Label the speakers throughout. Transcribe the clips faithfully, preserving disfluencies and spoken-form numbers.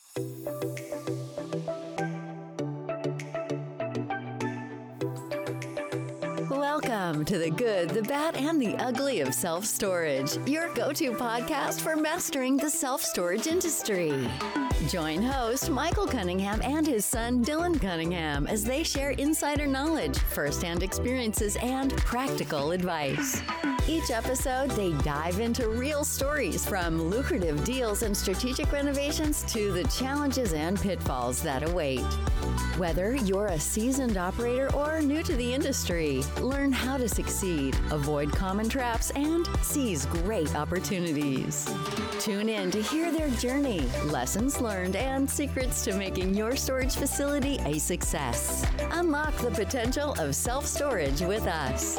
Speaker 1: Welcome to the good, the bad, and the ugly of self-storage, your go-to podcast for mastering the self-storage industry. Join host Michael Cunningham and his son Dylan Cunningham as they share insider knowledge, first-hand experiences, and practical advice. Each episode, they dive into real stories from lucrative deals and strategic renovations to the challenges and pitfalls that await. Whether you're a seasoned operator or new to the industry, learn how to succeed, avoid common traps, and seize great opportunities. Tune in to hear their journey, lessons learned, and secrets to making your storage facility a success. Unlock the potential of self-storage with us.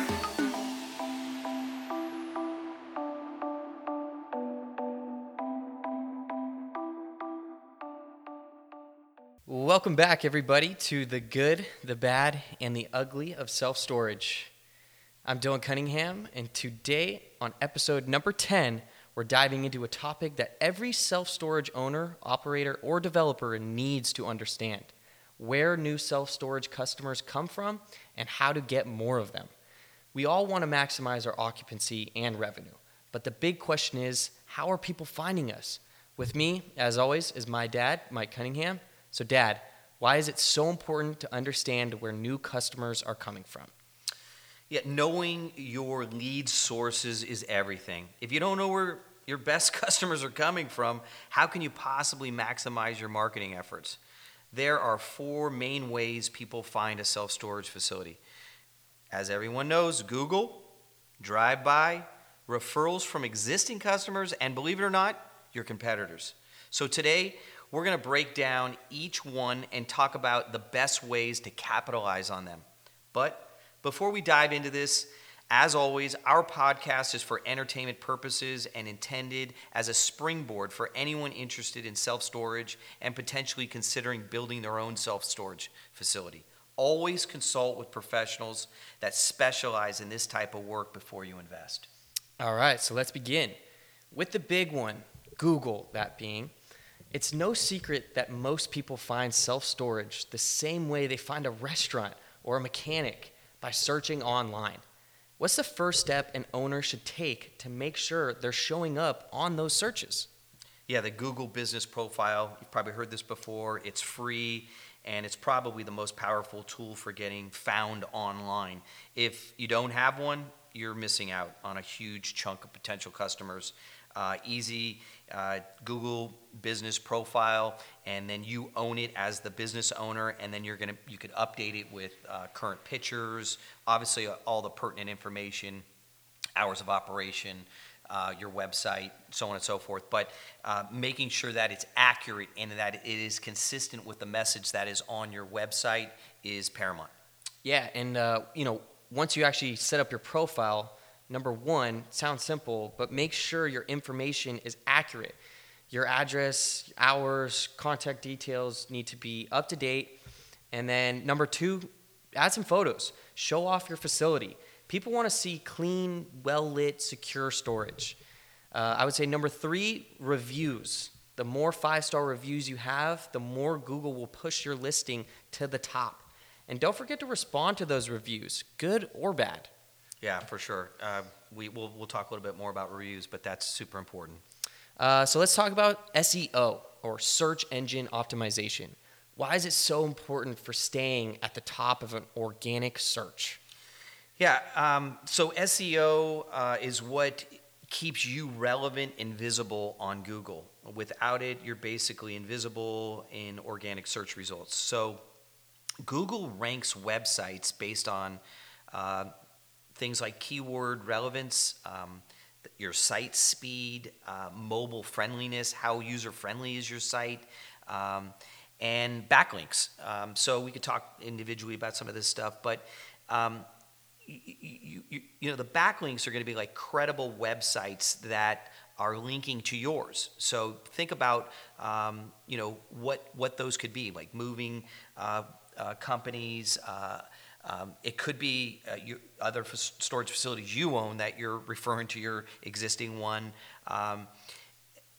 Speaker 2: Welcome back, everybody, to the good, the bad, and the ugly of self-storage. I'm Dylan Cunningham, and today on episode number ten, we're diving into a topic that every self-storage owner, operator, or developer needs to understand: where new self-storage customers come from and how to get more of them. We all want to maximize our occupancy and revenue, but the big question is, how are people finding us? With me, as always, is my dad, Mike Cunningham. So, Dad, why is it so important to understand where new customers are coming from?
Speaker 3: Yeah, knowing your lead sources is everything. If you don't know where your best customers are coming from, how can you possibly maximize your marketing efforts? There are four main ways people find a self-storage facility. As everyone knows, Google, drive-by, referrals from existing customers, and believe it or not, your competitors. So today, we're going to break down each one and talk about the best ways to capitalize on them. But before we dive into this, as always, our podcast is for entertainment purposes and intended as a springboard for anyone interested in self-storage and potentially considering building their own self-storage facility. Always consult with professionals that specialize in this type of work before you invest.
Speaker 2: All right, so let's begin. With the big one, Google, that being. It's no secret that most people find self-storage the same way they find a restaurant or a mechanic, by searching online. What's the first step an owner should take to make sure they're showing up on those searches?
Speaker 3: Yeah, the Google Business Profile, you've probably heard this before. It's free, and it's probably the most powerful tool for getting found online. If you don't have one, you're missing out on a huge chunk of potential customers. Uh, easy uh, Google Business Profile, and then you own it as the business owner, and then you're gonna you could update it with uh, current pictures, obviously uh, all the pertinent information, hours of operation, uh, your website, so on and so forth. But uh, making sure that it's accurate and that it is consistent with the message that is on your website is paramount.
Speaker 2: Yeah, and uh, you know, once you actually set up your profile, number one, sounds simple, but make sure your information is accurate. Your address, hours, contact details need to be up to date. And then number two, add some photos. Show off your facility. People want to see clean, well-lit, secure storage. Uh, I would say number three, reviews. The more five-star reviews you have, the more Google will push your listing to the top. And don't forget to respond to those reviews, good or bad.
Speaker 3: Yeah, for sure. Uh, we, we'll, we'll talk a little bit more about reviews, but that's super important.
Speaker 2: Uh, so let's talk about S E O, or search engine optimization. Why is it so important for staying at the top of an organic search?
Speaker 3: Yeah, um, so S E O uh, is what keeps you relevant and visible on Google. Without it, you're basically invisible in organic search results. So Google ranks websites based on uh, things like keyword relevance, um, your site speed, uh, mobile friendliness, how user-friendly is your site, um, and backlinks. Um, so we could talk individually about some of this stuff, but um, you, you, you know, the backlinks are going to be like credible websites that are linking to yours. So think about, um, you know, what what those could be, like moving uh, uh, companies. Uh, um, it could be uh, your other f- storage facilities you own that you're referring to your existing one. Um,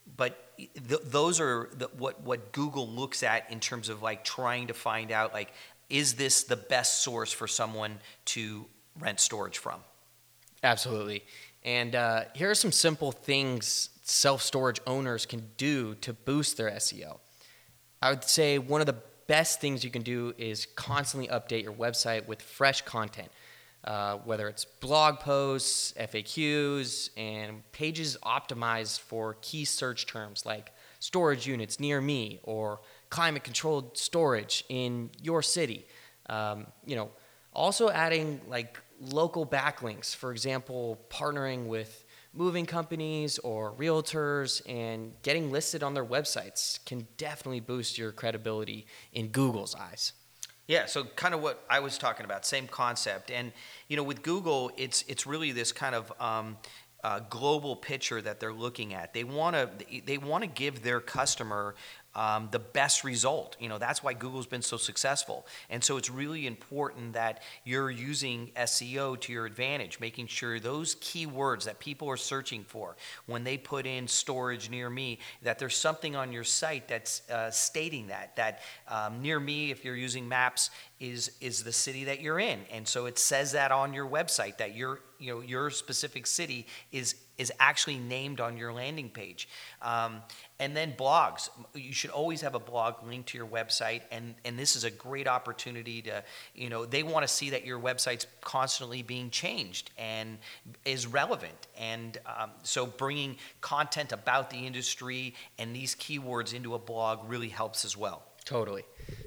Speaker 3: but th- those are the, what what Google looks at in terms of like trying to find out like, is this the best source for someone to rent storage from?
Speaker 2: Absolutely. And uh, here are some simple things self-storage owners can do to boost their S E O. I would say one of the best things you can do is constantly update your website with fresh content, uh, whether it's blog posts, F A Qs, and pages optimized for key search terms like storage units near me or climate-controlled storage in your city. Um, you know, also adding like local backlinks, for example, partnering with moving companies or realtors and getting listed on their websites can definitely boost your credibility in Google's eyes.
Speaker 3: Yeah, so kind of what I was talking about, same concept. And, you know, with Google, it's it's really this kind of um, uh, global picture that they're looking at. They want to they want to give their customer Um, the best result. You know, that's why Google's been so successful. And so it's really important that you're using S E O to your advantage, making sure those keywords that people are searching for, when they put in storage near me, that there's something on your site that's uh, stating that, that um, near me, if you're using maps, is is the city that you're in. And so it says that on your website, that your, you know, your specific city is is actually named on your landing page. Um, and then blogs. You should always have a blog linked to your website, and, and this is a great opportunity to, you know, they want to see that your website's constantly being changed and is relevant. And um, so bringing content about the industry and these keywords into a blog really helps as well.
Speaker 2: Totally.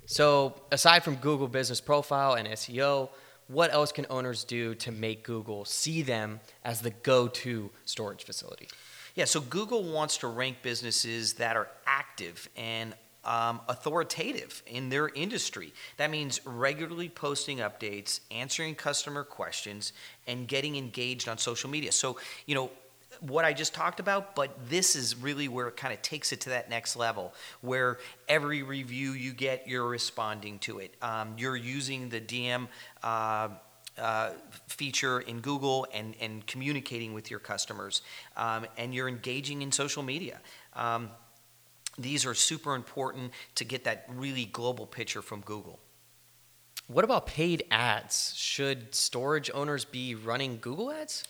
Speaker 2: So aside from Google Business Profile and S E O, what else can owners do to make Google see them as the go-to storage facility?
Speaker 3: Yeah, so Google wants to rank businesses that are active and um, authoritative in their industry. That means regularly posting updates, answering customer questions, and getting engaged on social media. So, you know, what I just talked about, but this is really where it kind of takes it to that next level, where every review you get, you're responding to it. Um, you're using the D M uh, uh, feature in Google and, and communicating with your customers, um, and you're engaging in social media. Um, these are super important to get that really global picture from Google.
Speaker 2: What about paid ads? Should storage owners be running Google ads?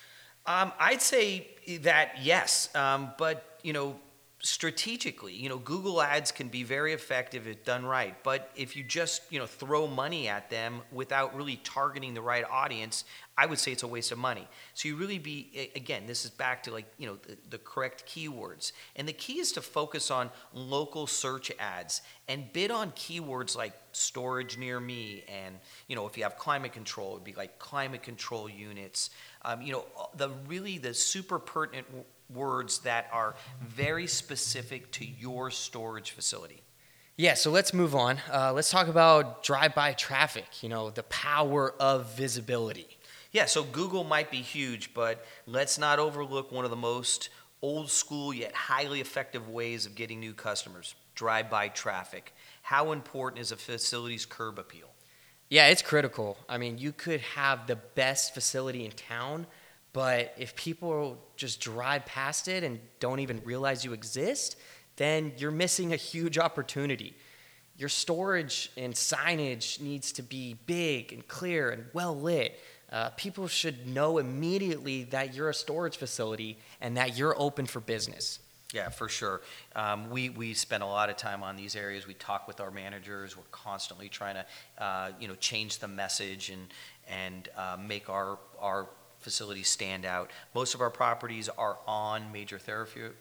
Speaker 3: Um, I'd say that yes, um, but you know, strategically, you know, Google ads can be very effective if done right. But if you just, you know, throw money at them without really targeting the right audience, I would say it's a waste of money. So you really be, again, this is back to like, you know, the, the correct keywords. And the key is to focus on local search ads and bid on keywords like storage near me. And, you know, if you have climate control, it would be like climate control units. Um, you know, the really the super pertinent w- words that are very specific to your storage facility.
Speaker 2: Yeah, so let's move on. Uh, let's talk about drive-by traffic, you know, the power of visibility.
Speaker 3: Yeah, so Google might be huge, but let's not overlook one of the most old school yet highly effective ways of getting new customers, drive-by traffic. How important is a facility's curb appeal?
Speaker 2: Yeah, it's critical. I mean, you could have the best facility in town, but if people just drive past it and don't even realize you exist, then you're missing a huge opportunity. Your storage and signage needs to be big and clear and well lit. Uh, people should know immediately that you're a storage facility and that you're open for business.
Speaker 3: Yeah, for sure. Um, we we spend a lot of time on these areas. We talk with our managers. We're constantly trying to, uh, you know, change the message and and uh, make our our facilities stand out. Most of our properties are on major thoroughfare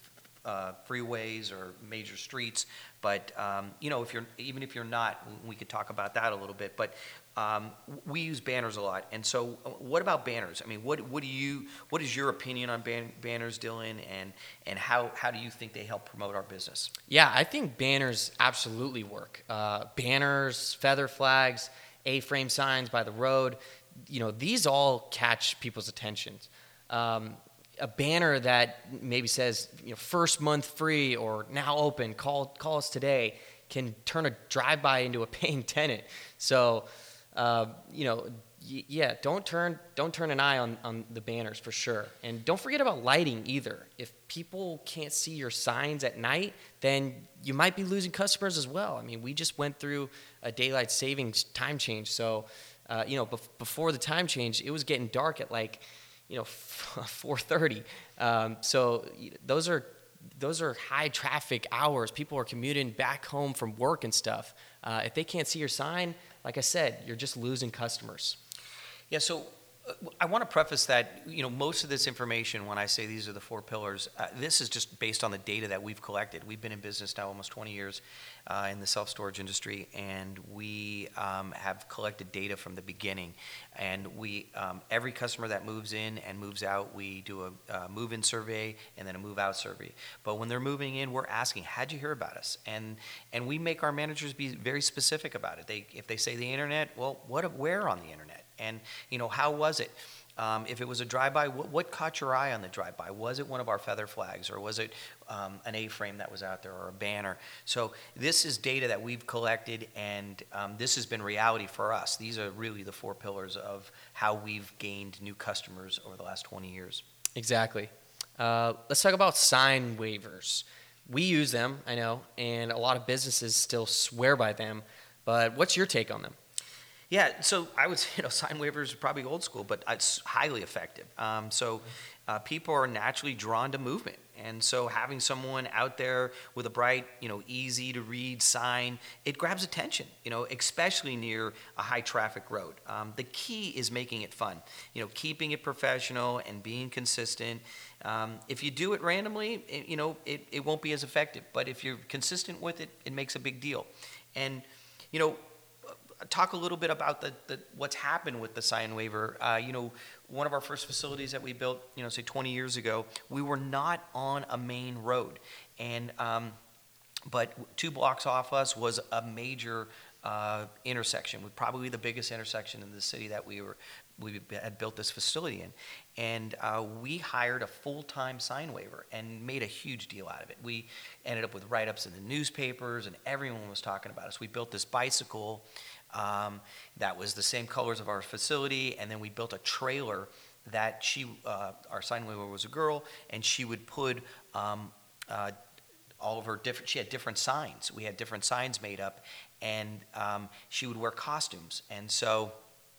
Speaker 3: uh, freeways or major streets. But um, you know, if you're even if you're not, we could talk about that a little bit. But um, we use banners a lot. And so, what about banners? I mean, what what do you what is your opinion on ban- banners, Dylan? And and how how do you think they help promote our business?
Speaker 2: Yeah, I think banners absolutely work. Uh, banners, feather flags, A-frame signs by the road. You know, these all catch people's attention. Um, a banner that maybe says, you know, first month free or now open, call call us today, can turn a drive-by into a paying tenant. So, uh, you know, y- yeah, don't turn don't turn an eye on, on the banners for sure. And don't forget about lighting either. If people can't see your signs at night, then you might be losing customers as well. I mean, we just went through a daylight savings time change. So, uh, you know, bef- before the time change, it was getting dark at like, you know, four thirty. Um, so those are those are high traffic hours. People are commuting back home from work and stuff. Uh, if they can't see your sign, like I said, you're just losing customers.
Speaker 3: Yeah, so uh, I want to preface that, you know, most of this information, when I say these are the four pillars, uh, this is just based on the data that we've collected. We've been in business now almost twenty years uh, in the self-storage industry, and we um, have collected data from the beginning. And we, um, every customer that moves in and moves out, we do a uh, move-in survey and then a move-out survey. But when they're moving in, we're asking, how'd you hear about us? And and we make our managers be very specific about it. They, if they say the internet, well, what, where on the internet? And, you know, how was it? Um, if it was a drive-by, what, what caught your eye on the drive-by? Was it one of our feather flags, or was it um, an A-frame that was out there, or a banner? So this is data that we've collected, and um, this has been reality for us. These are really the four pillars of how we've gained new customers over the last twenty years.
Speaker 2: Exactly. Uh, let's talk about sign waivers. We use them, I know, and a lot of businesses still swear by them. But what's your take on them?
Speaker 3: Yeah, so I would say, you know, sign waivers are probably old school, but it's highly effective. Um, so uh, people are naturally drawn to movement. And so having someone out there with a bright, you know, easy to read sign, it grabs attention, you know, especially near a high traffic road. Um, the key is making it fun, you know, keeping it professional and being consistent. Um, if you do it randomly, it, you know, it, it won't be as effective. But if you're consistent with it, it makes a big deal. And, you know, talk a little bit about the, the what's happened with the sign waiver. Uh, you know, one of our first facilities that we built, you know, say twenty years ago, we were not on a main road, and um, but two blocks off us was a major uh, intersection, with probably the biggest intersection in the city that we were we had built this facility in, and uh, we hired a full-time sign waiver and made a huge deal out of it. We ended up with write-ups in the newspapers, and everyone was talking about us. We built this bicycle um, that was the same colors of our facility, and then we built a trailer that she, uh, our sign waiver was a girl, and she would put um, uh, all of her different, she had different signs. We had different signs made up, and um, she would wear costumes. And so,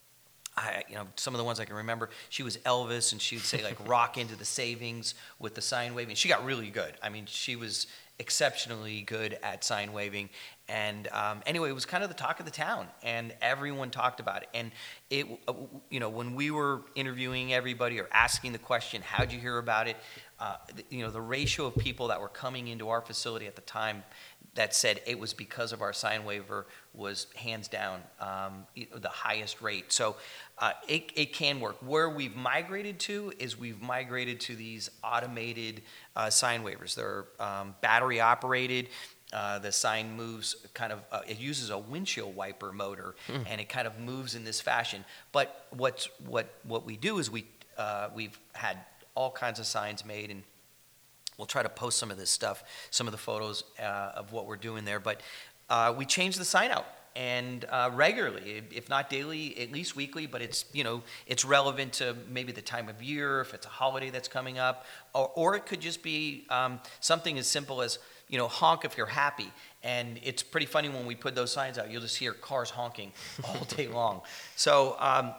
Speaker 3: I, you know, some of the ones I can remember, she was Elvis, and she would say, like, rock into the savings with the sign waving. She got really good. I mean, she was exceptionally good at sign waving. And um, anyway, it was kind of the talk of the town, and everyone talked about it. And it, uh, you know, when we were interviewing everybody or asking the question, how'd you hear about it? Uh, you know, the ratio of people that were coming into our facility at the time that said it was because of our sign waiver was hands down um, the highest rate. So uh, it, it can work. Where we've migrated to is we've migrated to these automated uh, sign waivers. They're um, battery operated. Uh, the sign moves kind of, uh, it uses a windshield wiper motor, mm. and it kind of moves in this fashion. But what's, what what we do is we uh, we've had all kinds of signs made, and we'll try to post some of this stuff, some of the photos uh, of what we're doing there. But uh, we change the sign out, and uh, regularly, if not daily, at least weekly. But it's, you know, it's relevant to maybe the time of year, if it's a holiday that's coming up, or, or it could just be um, something as simple as, you know, honk if you're happy. And it's pretty funny when we put those signs out, you'll just hear cars honking all day long. So um,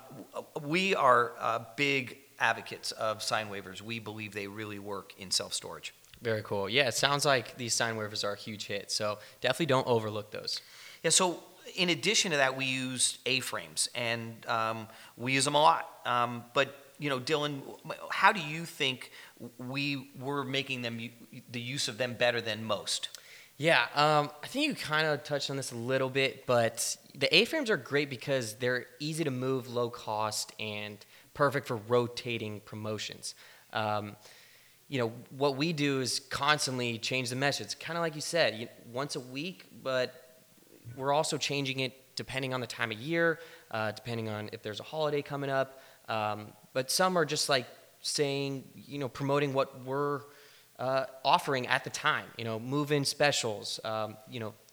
Speaker 3: we are uh, big advocates of sign waivers. We believe they really work in self-storage.
Speaker 2: Very cool. Yeah, it sounds like these sign waivers are a huge hit. So definitely don't overlook those.
Speaker 3: Yeah, so in addition to that, we use A-frames, and um, we use them a lot. Um, but, you know, Dylan, how do you think we were making them, the use of them better than most?
Speaker 2: Yeah, um, I think you kind of touched on this a little bit, but the A-frames are great because they're easy to move, low cost, and perfect for rotating promotions. Um, you know, what we do is constantly change the message. Kind of like you said, you, once a week, but we're also changing it depending on the time of year, uh, depending on if there's a holiday coming up. Um, but some are just like saying, you know, promoting what we're uh, offering at the time. You know, move-in specials. Um, you know,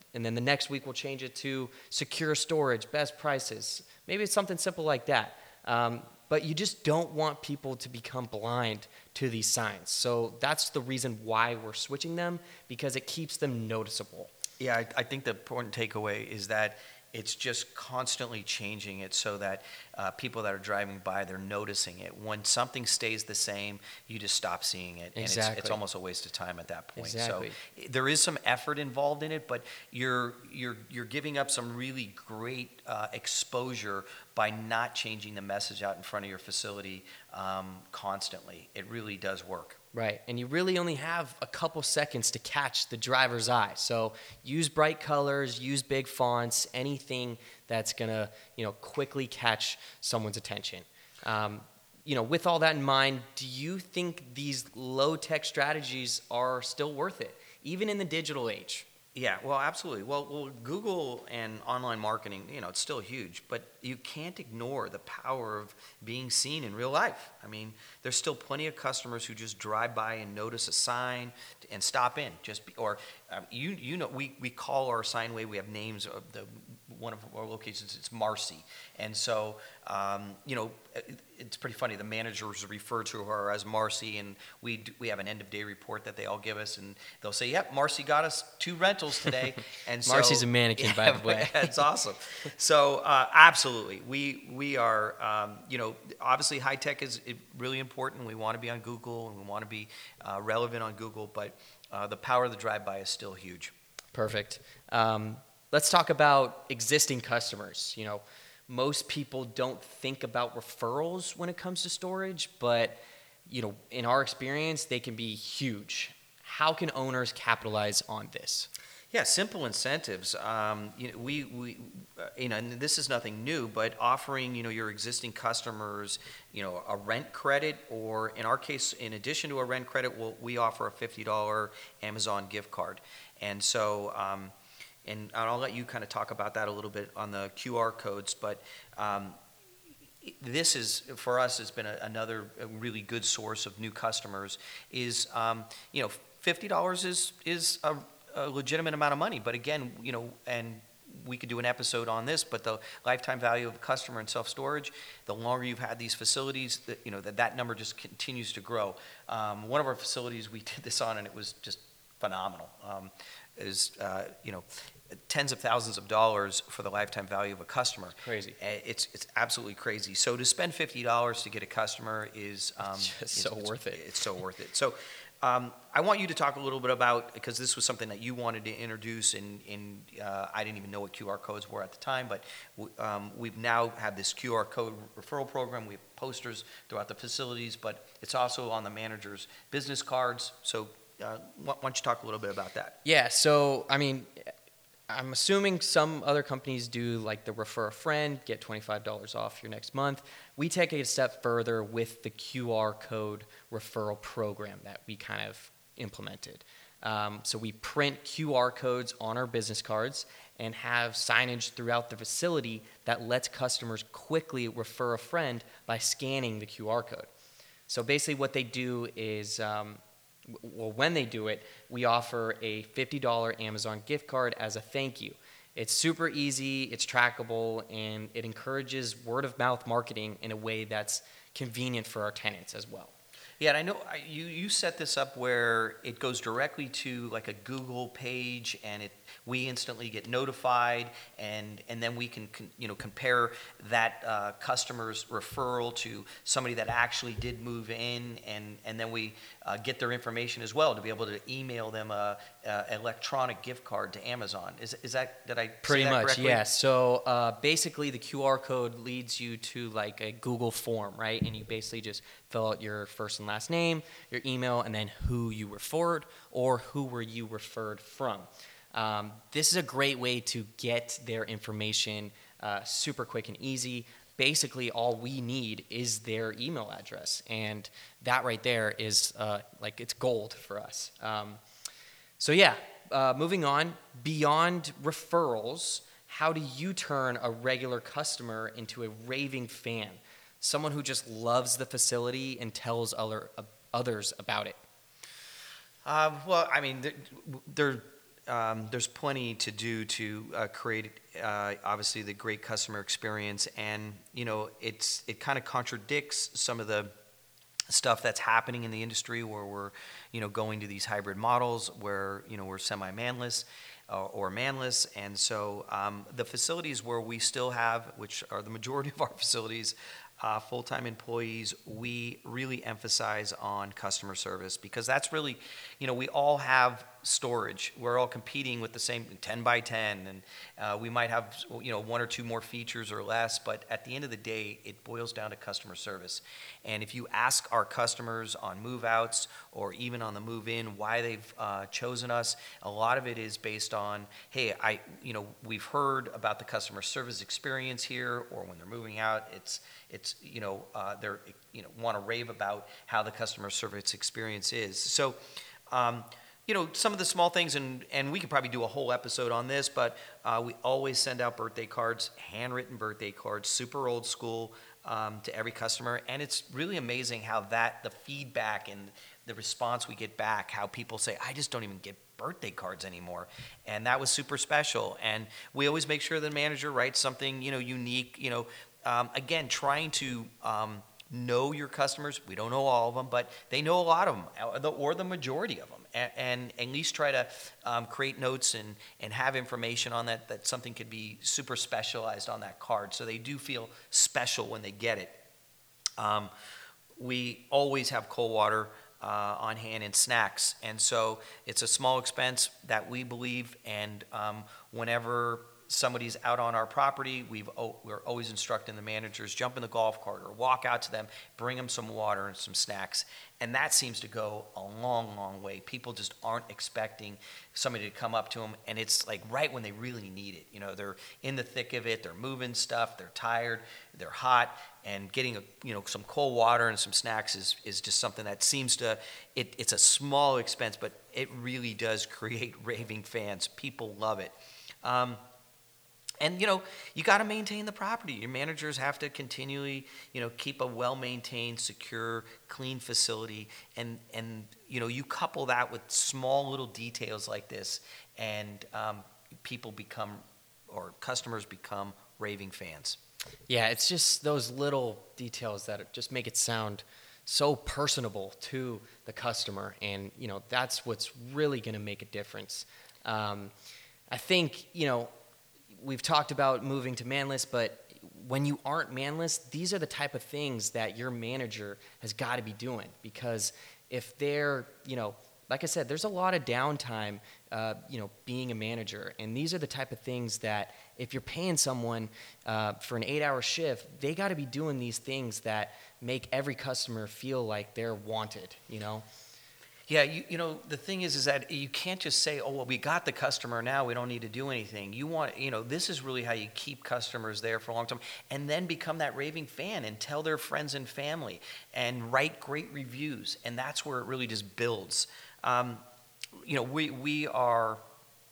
Speaker 2: And then the next week we'll change it to secure storage, best prices. Maybe it's something simple like that. Um, but you just don't want people to become blind to these signs. So that's the reason why we're switching them, because it keeps them noticeable.
Speaker 3: Yeah, I, I think the important takeaway is that it's just constantly changing it so that uh, people that are driving by, they're noticing it. When something stays the same, you just stop seeing it. And
Speaker 2: Exactly.
Speaker 3: it's, it's almost a waste of time at that point.
Speaker 2: Exactly.
Speaker 3: So there is some effort involved in it, but you're you're you're giving up some really great uh, exposure by not changing the message out in front of your facility um, constantly. It really does work.
Speaker 2: Right, and you really only have a couple seconds to catch the driver's eye. So use bright colors, use big fonts, anything that's gonna, you know, quickly catch someone's attention. Um, you know, with all that in mind, do you think these low-tech strategies are still worth it, even in the digital age?
Speaker 3: Yeah, well, absolutely. Well, well, Google and online marketing, you know, it's still huge, but you can't ignore the power of being seen in real life. I mean, there's still plenty of customers who just drive by and notice a sign and stop in. Just be, or um, you you know, we we call our signway. We have names of the one of our locations. It's Marcy, and so um, you know. It, It's pretty funny. The managers refer to her as Marcy, and we do, we have an end of day report that they all give us, and they'll say, "Yep, Marcy got us two rentals today." And so,
Speaker 2: Marcy's a mannequin,
Speaker 3: yeah,
Speaker 2: by the way.
Speaker 3: That's awesome. So uh, absolutely, we we are um, you know, obviously high tech is really important. We want to be on Google and we want to be uh, relevant on Google, but uh, the power of the drive by is still huge.
Speaker 2: Perfect. Um, let's talk about existing customers. You know, most people don't think about referrals when it comes to storage, but you know, in our experience, they can be huge. How can owners capitalize on this?
Speaker 3: Yeah, simple incentives. Um, you know, we, we, uh, you know, and this is nothing new, but offering, you know, your existing customers, you know, a rent credit, or in our case, in addition to a rent credit, we'll, we offer a fifty dollars Amazon gift card. And so, um, and I'll let you kind of talk about that a little bit on the Q R codes, but um, this is, for us, has been a, another a really good source of new customers. Is um, you know, fifty dollars is is a, a legitimate amount of money, but again, you know, and we could do an episode on this, but the lifetime value of a customer in self-storage, the longer you've had these facilities, that, you know, that that number just continues to grow. Um, one of our facilities we did this on, and it was just phenomenal. Um, is uh, you know, tens of thousands of dollars for the lifetime value of a customer.
Speaker 2: Crazy.
Speaker 3: It's it's absolutely crazy. So to spend fifty dollars to get a customer is um,
Speaker 2: It's just
Speaker 3: is-
Speaker 2: so
Speaker 3: it's-
Speaker 2: worth it.
Speaker 3: It's so worth it. So um, I want you to talk a little bit about, because this was something that you wanted to introduce, and, and uh, I didn't even know what Q R codes were at the time, but w- um, we've now had this Q R code referral program. We have posters throughout the facilities, but it's also on the manager's business cards. So uh, why why don't you talk a little bit about that?
Speaker 2: Yeah, so I mean, I'm assuming some other companies do like the refer a friend, get twenty-five dollars off your next month. We take it a step further with the Q R code referral program that we kind of implemented. Um, so we print Q R codes on our business cards and have signage throughout the facility that lets customers quickly refer a friend by scanning the Q R code. So basically what they do is, um, well, when they do it, we offer a fifty dollars Amazon gift card as a thank you. It's super easy, it's trackable, and it encourages word-of-mouth marketing in a way that's convenient for our tenants as well.
Speaker 3: Yeah, and I know I- you, you set this up where it goes directly to like a Google page, and it we instantly get notified, and and then we can, con, you know, compare that uh, customer's referral to somebody that actually did move in, and and then we uh, get their information as well to be able to email them a, a electronic gift card to Amazon. Is is that did I say
Speaker 2: Pretty
Speaker 3: that
Speaker 2: much,
Speaker 3: correctly?
Speaker 2: yeah. So uh, basically, the Q R code leads you to like a Google form, right? And you basically just fill out your first and last name, your email, and then who you referred or who were you referred from. Um, this is a great way to get their information uh, super quick and easy. Basically, all we need is their email address, and that right there is uh, like it's gold for us. Um, so yeah, uh, moving on, beyond referrals, how do you turn a regular customer into a raving fan? Someone who just loves the facility and tells other, uh, others about it.
Speaker 3: Um, well, I mean, there, there um, there's plenty to do to uh, create, uh, obviously, the great customer experience, and you know, it's it kind of contradicts some of the stuff that's happening in the industry where we're, you know, going to these hybrid models where, you know, we're semi-manless uh, or manless. And so um, the facilities where we still have, which are the majority of our facilities, uh, full-time employees, we really emphasize on customer service because that's really, you know, we all have storage. We're all competing with the same ten by ten, and uh, we might have, you know, one or two more features or less, but at the end of the day, it boils down to customer service. And if you ask our customers on move-outs or even on the move-in why they've uh, chosen us, a lot of it is based on, hey, I, you know, we've heard about the customer service experience here, or when they're moving out, it's, it's, you know, uh, they're, you know, want to rave about how the customer service experience is. So, um, you know, some of the small things, and, and we could probably do a whole episode on this, but uh, we always send out birthday cards, handwritten birthday cards, super old school, um, to every customer. And it's really amazing how that, the feedback and the response we get back, how people say, I just don't even get birthday cards anymore. And that was super special. And we always make sure the manager writes something, you know, unique, you know, um, again, trying to um, know your customers. We don't know all of them, but they know a lot of them, or the, or the majority of them. And, and at least try to um, create notes and, and have information on that, that something could be super specialized on that card. So they do feel special when they get it. Um, we always have cold water uh, on hand and snacks. And so it's a small expense that we believe. And um, whenever somebody's out on our property, we've, we're always instructing the managers, jump in the golf cart or walk out to them, bring them some water and some snacks. And that seems to go a long, long way. People just aren't expecting somebody to come up to them, and it's like right when they really need it. You know, they're in the thick of it, they're moving stuff, they're tired, they're hot, and getting a, you know, some cold water and some snacks is, is just something that seems to, it, it's a small expense, but it really does create raving fans. People love it. Um, And, you know, you got to maintain the property. Your managers have to continually, you know, keep a well-maintained, secure, clean facility. And, and you know, you couple that with small little details like this, and um, people become, or customers become raving fans.
Speaker 2: Yeah, it's just those little details that just make it sound so personable to the customer. And, you know, that's what's really going to make a difference. Um, I think, you know, we've talked about moving to manless, but when you aren't manless, these are the type of things that your manager has got to be doing. Because if they're, you know, like I said, there's a lot of downtime, uh, you know, being a manager. And these are the type of things that if you're paying someone uh, for an eight-hour shift, they got to be doing these things that make every customer feel like they're wanted, you know?
Speaker 3: Yeah, you, you know, the thing is, is that you can't just say, oh, well, we got the customer now, we don't need to do anything. You want, you know, this is really how you keep customers there for a long time, and then become that raving fan and tell their friends and family and write great reviews. And that's where it really just builds. Um, you know, we, we are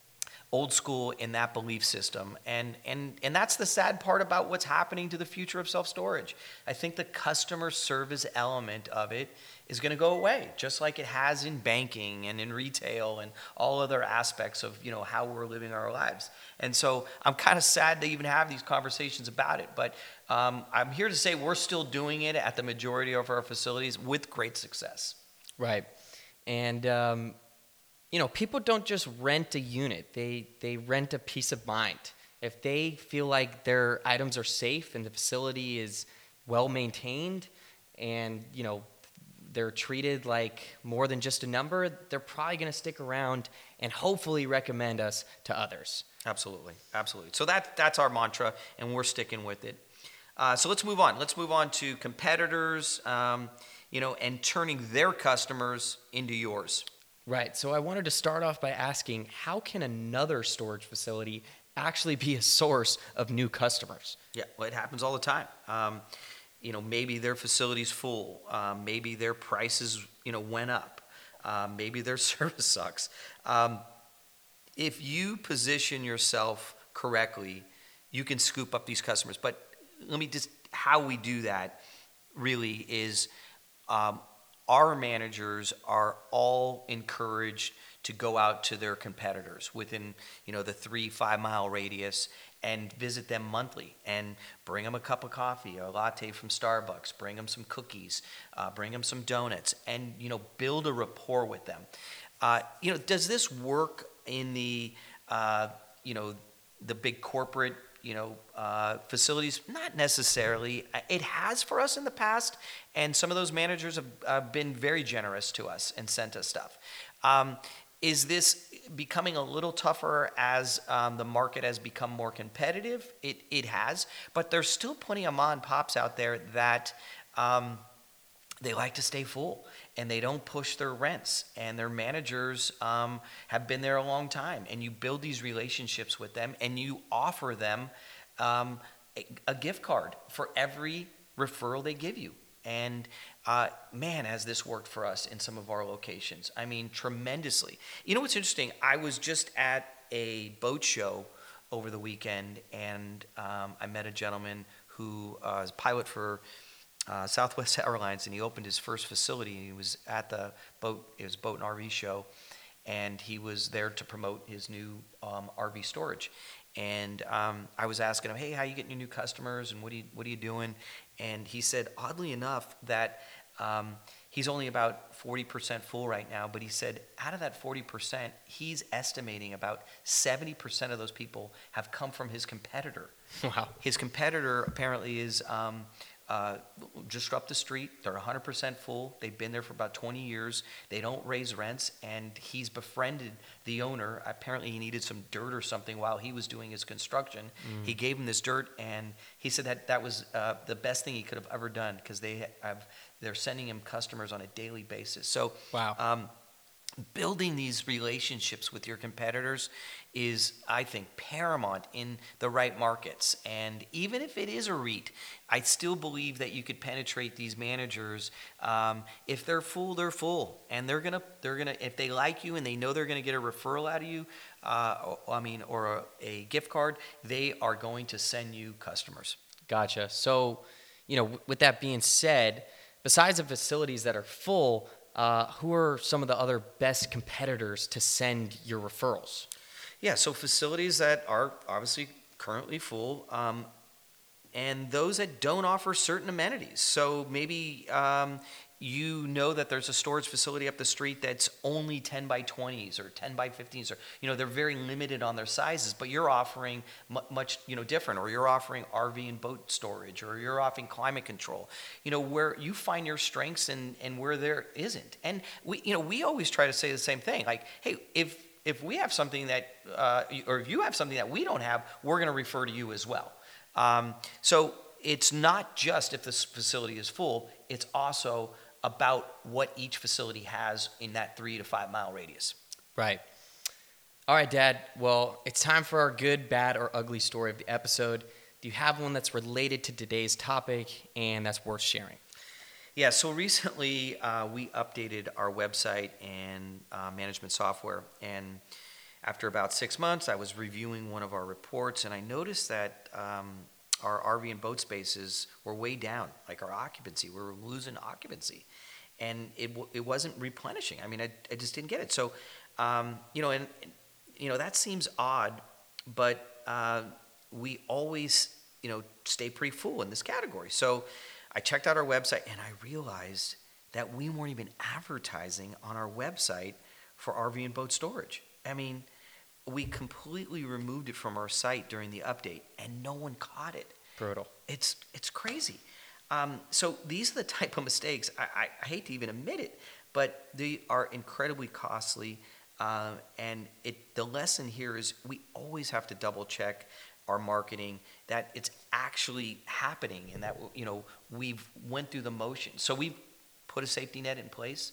Speaker 3: old school in that belief system. And, and, and that's the sad part about what's happening to the future of self-storage. I think the customer service element of it is going to go away, just like it has in banking and in retail and all other aspects of, you know, how we're living our lives. And so I'm kind of sad to even have these conversations about it, but um, I'm here to say we're still doing it at the majority of our facilities with great success.
Speaker 2: Right. And, um, you know, people don't just rent a unit. They, they rent a peace of mind. If they feel like their items are safe and the facility is well maintained and, you know, they're treated like more than just a number, they're probably going to stick around and hopefully recommend us to others.
Speaker 3: Absolutely. Absolutely. So that, that's our mantra, and we're sticking with it. Uh, so let's move on. Let's move on to competitors, um, you know, and turning their customers into yours.
Speaker 2: Right. So I wanted to start off by asking, how can another storage facility actually be a source of new customers?
Speaker 3: Yeah, well, it happens all the time. Um, you know, maybe their facility's full. Um, maybe their prices, you know, went up. Um, maybe their service sucks. Um, if you position yourself correctly, you can scoop up these customers. But let me just, how we do that really is um, our managers are all encouraged to go out to their competitors within, you know, the three, five mile radius and visit them monthly and bring them a cup of coffee, a latte from Starbucks, bring them some cookies, uh, bring them some donuts, and, you know, build a rapport with them. Uh, you know, does this work in the, uh, you know, the big corporate, you know, uh, facilities? Not necessarily. It has for us in the past, and some of those managers have uh, been very generous to us and sent us stuff. Um, is this becoming a little tougher as um, the market has become more competitive? It it has, but there's still plenty of mom and pops out there that um, they like to stay full and they don't push their rents, and their managers um, have been there a long time, and you build these relationships with them and you offer them um, a, a gift card for every referral they give you. And uh, man, has this worked for us in some of our locations. I mean, tremendously. You know what's interesting? I was just at a boat show over the weekend, and um, I met a gentleman who uh, is a pilot for Uh, Southwest Airlines, and he opened his first facility. He was at the boat, it was boat and R V show, and he was there to promote his new um, R V storage. And um, I was asking him, hey, how you getting your new customers, and what are you, what are you doing? And he said, oddly enough, that um, he's only about forty percent full right now, but he said out of that forty percent, he's estimating about seventy percent of those people have come from his competitor.
Speaker 2: Wow.
Speaker 3: His competitor apparently is um, Uh, just up the street. They're one hundred percent full. They've been there for about twenty years. They don't raise rents, and he's befriended the owner. Apparently he needed some dirt or something while he was doing his construction. Mm. He gave him this dirt, and he said that that was uh, the best thing he could have ever done, because they have they're sending him customers on a daily basis. So
Speaker 2: wow.
Speaker 3: Um, building these relationships with your competitors is, I think, paramount in the right markets. And even if it is a REIT, I still believe that you could penetrate these managers. Um, if they're full, they're full, and they're gonna they're gonna if they like you and they know they're gonna get a referral out of you, uh, I mean, or a, a gift card, they are going to send you customers.
Speaker 2: Gotcha. So, you know, with that being said, besides the facilities that are full, Uh, who are some of the other best competitors to send your referrals?
Speaker 3: Yeah, so facilities that are obviously currently full, um, and those that don't offer certain amenities. So maybe um, you know that there's a storage facility up the street that's only ten by twenties or ten by fifteens, or, you know, they're very limited on their sizes, but you're offering m- much, you know, different, or you're offering R V and boat storage, or you're offering climate control, you know, where you find your strengths and, and where there isn't. And we, you know, we always try to say the same thing, like, hey, if, if we have something that, uh, or if you have something that we don't have, we're going to refer to you as well. Um, so it's not just if this facility is full, it's also about what each facility has in that three to five mile radius.
Speaker 2: Right. All right, Dad. Well, it's time for our good, bad, or ugly story of the episode. Do you have one that's related to today's topic and that's worth sharing?
Speaker 3: Yeah, so recently uh, we updated our website and uh, management software. And after about six months, I was reviewing one of our reports, and I noticed that um, our R V and boat spaces were way down, like our occupancy. We were losing occupancy, and it w- it wasn't replenishing. I mean, I, I just didn't get it. So, um, you know, and, and you know that seems odd, but uh, we always, you know, stay pretty full in this category. So, I checked out our website, and I realized that we weren't even advertising on our website for R V and boat storage. I mean, we completely removed it from our site during the update, and no one caught it.
Speaker 2: Brutal.
Speaker 3: It's it's crazy. Um, so these are the type of mistakes. I, I, I hate to even admit it, but they are incredibly costly. Uh, and it the lesson here is we always have to double check our marketing, that it's actually happening, and that, you know, we've went through the motions. So we've put a safety net in place.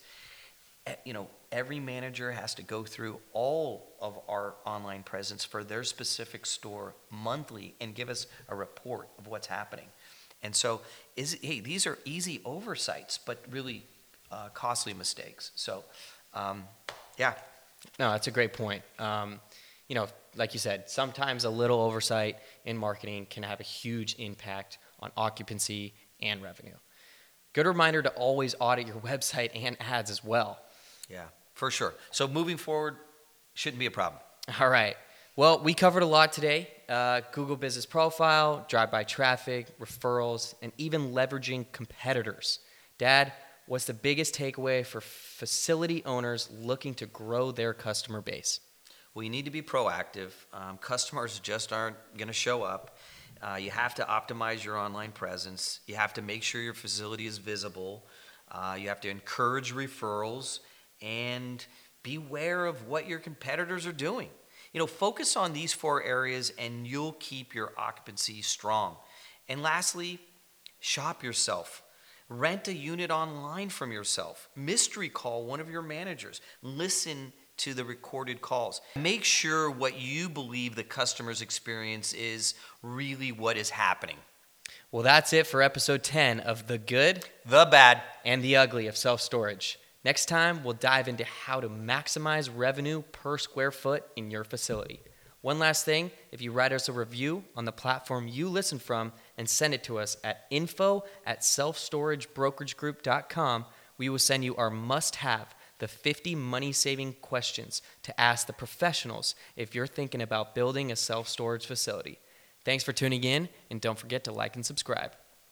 Speaker 3: You know, every manager has to go through all of our online presence for their specific store monthly and give us a report of what's happening. And so, is hey, these are easy oversights, but really uh, costly mistakes. So, um, yeah.
Speaker 2: No, that's a great point. Um, you know, like you said, sometimes a little oversight in marketing can have a huge impact on occupancy and revenue. Good reminder to always audit your website and ads as well.
Speaker 3: Yeah. For sure. So moving forward shouldn't be a problem.
Speaker 2: All right. Well, we covered a lot today. Uh, Google Business Profile, drive-by traffic, referrals, and even leveraging competitors. Dad, what's the biggest takeaway for facility owners looking to grow their customer base?
Speaker 3: Well, you need to be proactive. Um, customers just aren't going to show up. Uh, you have to optimize your online presence. You have to make sure your facility is visible. Uh, you have to encourage referrals and beware of what your competitors are doing. You know, focus on these four areas and you'll keep your occupancy strong. And lastly, shop yourself. Rent a unit online from yourself. Mystery call one of your managers. Listen to the recorded calls. Make sure what you believe the customer's experience is really what is happening.
Speaker 2: Well, that's it for episode ten of The Good,
Speaker 3: The Bad,
Speaker 2: and The Ugly of Self-Storage. Next time, we'll dive into how to maximize revenue per square foot in your facility. One last thing, if you write us a review on the platform you listen from and send it to us at info at self storage brokerage group dot com, we will send you our must-have, the fifty money-saving questions to ask the professionals if you're thinking about building a self-storage facility. Thanks for tuning in, and don't forget to like and subscribe.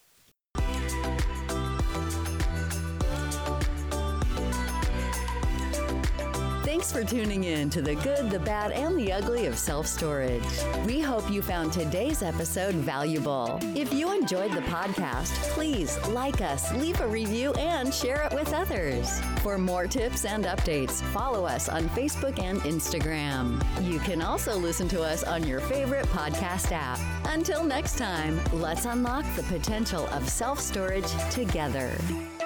Speaker 1: Thanks for tuning in to The Good, the Bad, and the Ugly of Self-Storage. We hope you found today's episode valuable. If you enjoyed the podcast, please like us, leave a review, and share it with others. For more tips and updates, follow us on Facebook and Instagram. You can also listen to us on your favorite podcast app. Until next time, let's unlock the potential of self-storage together.